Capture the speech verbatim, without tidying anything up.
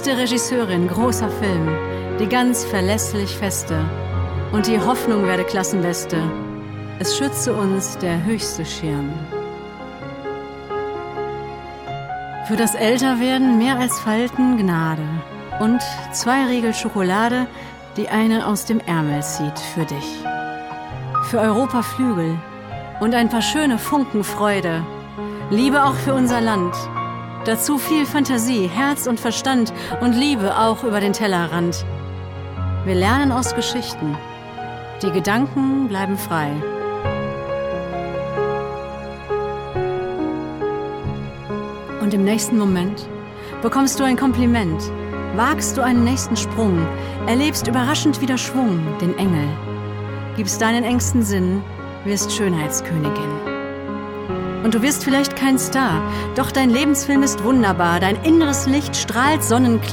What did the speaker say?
beste Regisseurin, großer Film, die ganz verlässlich feste. Und die Hoffnung werde Klassenbeste. Es schütze uns der höchste Schirm. Für das Älterwerden mehr als Falten Gnade. Und zwei Riegel Schokolade, die eine aus dem Ärmel zieht für dich. Für Europa Flügel und ein paar schöne Funken Freude. Liebe auch für unser Land. Dazu viel Fantasie, Herz und Verstand und Liebe auch über den Tellerrand. Wir lernen aus Geschichten. Die Gedanken bleiben frei. Und im nächsten Moment bekommst du ein Kompliment. Wagst du einen nächsten Sprung, erlebst überraschend wieder Schwung, den Engel. Gibst deinen engsten Sinn, wirst Schönheitskönigin. Und du wirst vielleicht kein Star, doch dein Lebensfilm ist wunderbar, dein inneres Licht strahlt sonnenklar.